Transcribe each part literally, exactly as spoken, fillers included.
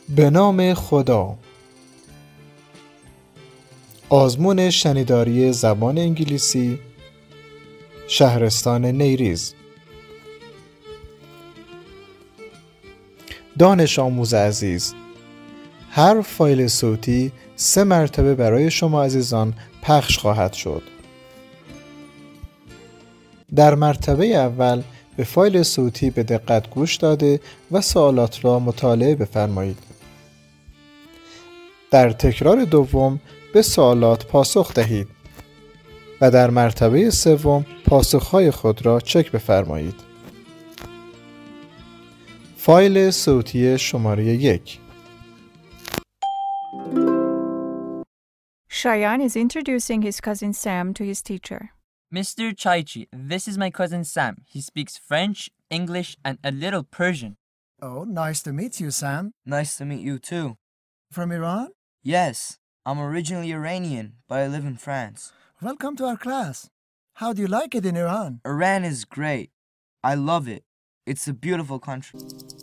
به نام خدا. آزمون شنیداری زبان انگلیسی، شهرستان نیریز. دانش آموز عزیز، هر فایل صوتی سه مرتبه برای شما عزیزان پخش خواهد شد. در مرتبه اول به فایل صوتی به دقت گوش داده و سوالات را مطالعه بفرمایید. در تکرار دوم به سوالات پاسخ دهید و در مرتبه سوم پاسخهای خود را چک بفرمایید. فایل صوتی شماره یک. Cheyenne is introducing his cousin Sam to his teacher. Mister Chaichi, this is my cousin Sam. He speaks French, English, and a little Persian. Oh, nice to meet you, Sam. Nice to meet you too. From Iran? Yes, I'm originally Iranian, but I live in France. Welcome to our class. How do you like it in Iran? Iran is great. I love it. It's a beautiful country.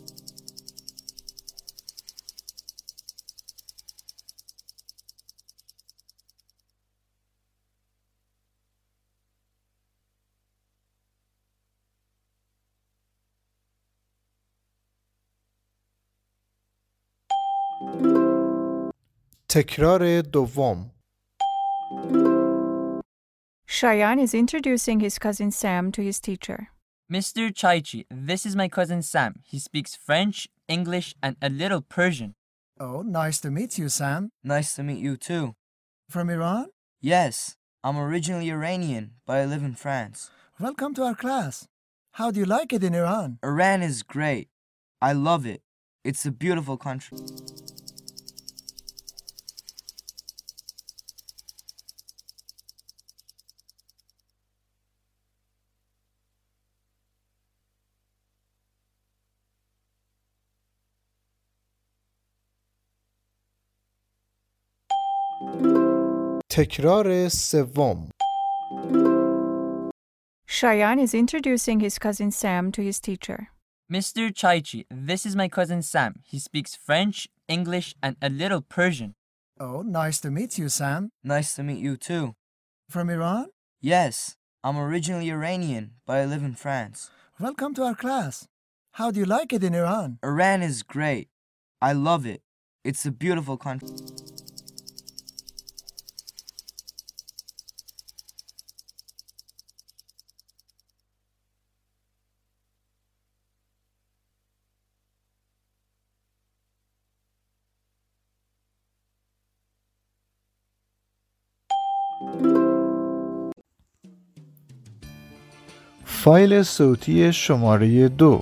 تکرار دوم. Cheyenne is introducing his cousin Sam to his teacher. Mister Chaichi, this is my cousin Sam. He speaks French, English, and a little Persian. Oh, nice to meet you, Sam. Nice to meet you too. From Iran? Yes, I'm originally Iranian, but I live in France. Welcome to our class. How do you like it in Iran? Iran is great. I love it. It's a beautiful country. تکرار سوم. Cheyenne is introducing his cousin Sam to his teacher. Mister Chaichi, this is my cousin Sam. He speaks French, English, and a little Persian. Oh, nice to meet you, Sam. Nice to meet you too. From Iran? Yes, I'm originally Iranian, but I live in France. Welcome to our class. How do you like it in Iran? Iran is great. I love it. It's a beautiful country. فایل صوتی شماره دو.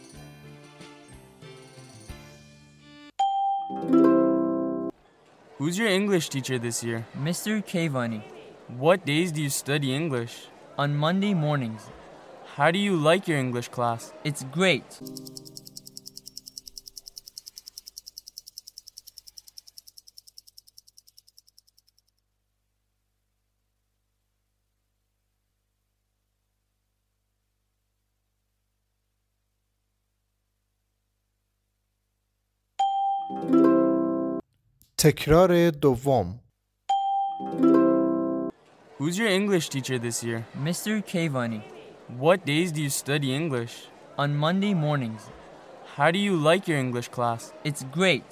Who's your English teacher this year? Mister Kevani, What days do you study English? on Monday mornings. How do you like your English class? It's great. تکرار دوم. Who's your English teacher this year? Mister Kevani, What days do you study English? on Monday mornings. How do you like your English class? It's great.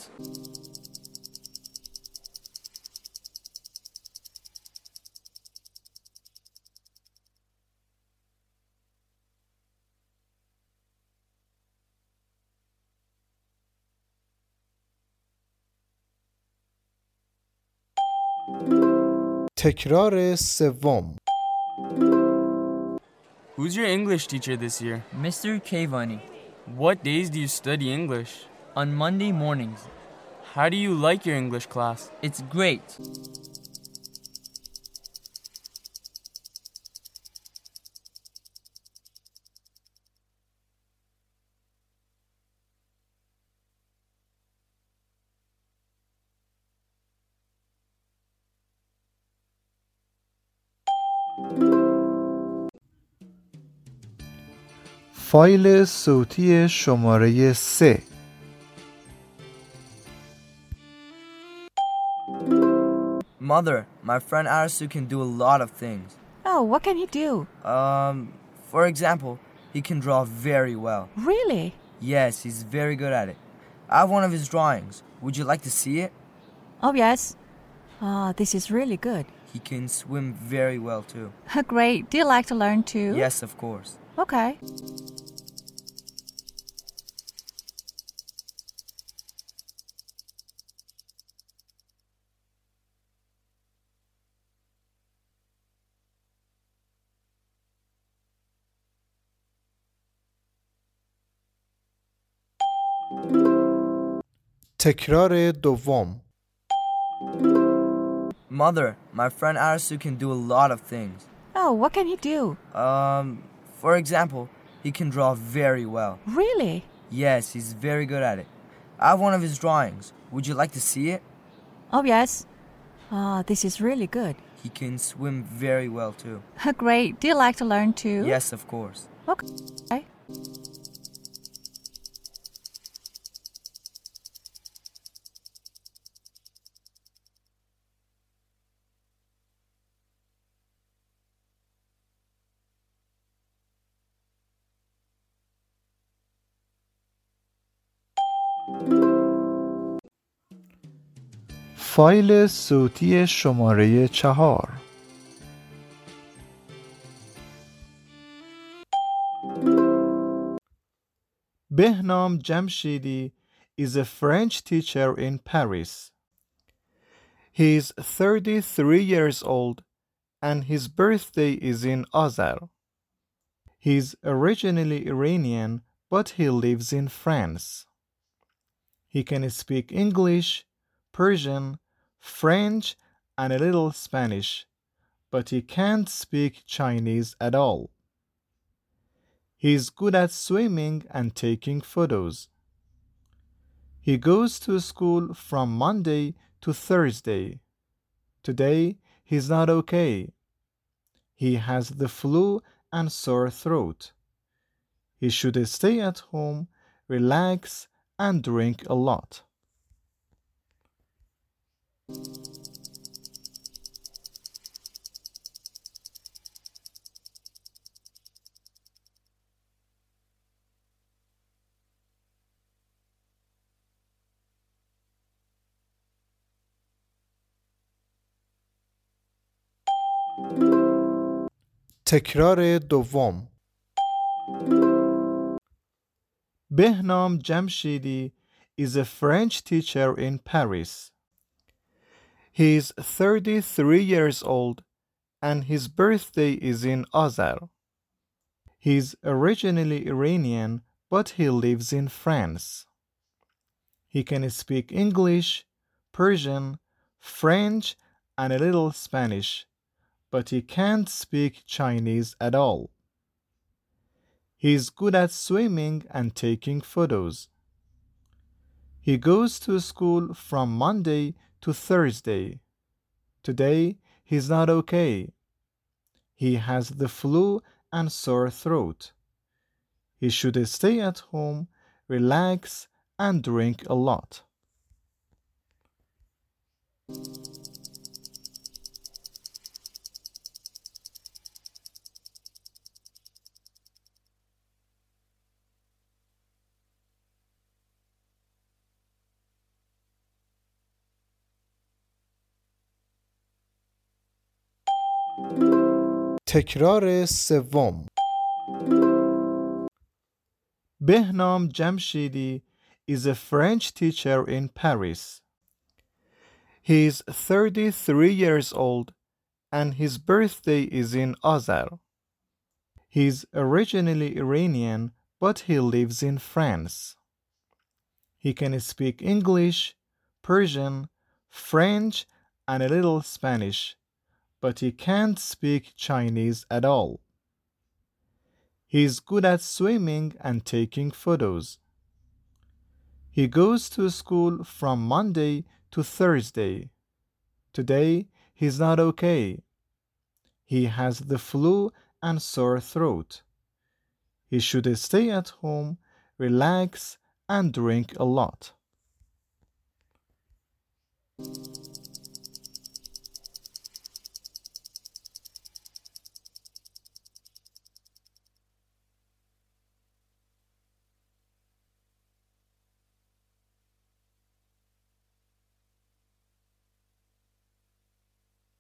تکرار سوم. Who's your English teacher this year? Mister Kevani, What days do you study English? on Monday mornings. How do you like your English class? It's great. فایل صوتی شماره سه. Mother, my friend Arisu can do a lot of things. Oh, what can he do? Um, for example, he can draw very well. Really? Yes, he's very good at it. I have one of his drawings. Would you like to see it? Oh, yes. Ah, this is really good. He can swim very well too. Great. Do you like to learn too? Yes, of course. Okay. تکرار دوم. Mother, my friend Arisu can do a lot of things. Oh, what can he do? Um, for example, he can draw very well. Really? Yes, he's very good at it. I have one of his drawings. Would you like to see it? Oh, yes. Ah, this is really good. He can swim very well too. Great. Do you like to learn too? Yes, of course. Okay. فایل صوتی شماره چهار. Behnam Jamshidi is a French teacher in Paris. He is thirty-three years old and his birthday is in Azar. He is originally Iranian, but he lives in France. He can speak English, Persian, French, and a little Spanish, but he can't speak Chinese at all. He is good at swimming and taking photos. He goes to school from Monday to Thursday. Today, he's not okay. He has the flu and sore throat. He should stay at home, relax, and drink a lot. تکرار دوم. Behnam Jamshidi is a French teacher in Paris. He is thirty-three years old and his birthday is in Azar. He is originally Iranian, but he lives in France. He can speak English, Persian, French, and a little Spanish, but he can't speak Chinese at all. He is good at swimming and taking photos. He goes to school from Monday to Thursday. Today, he's not okay. He has the flu and sore throat. He should stay at home, relax, and drink a lot. تکرار سوم. Behnam Jamshidi is a French teacher in Paris. He is thirty-three years old and his birthday is in Azar. He is originally Iranian, but he lives in France. He can speak English, Persian, French, and a little Spanish, but he can't speak Chinese at all. He is good at swimming and taking photos. He goes to school from Monday to Thursday. Today, he's not okay. He has the flu and sore throat. He should stay at home, relax, and drink a lot.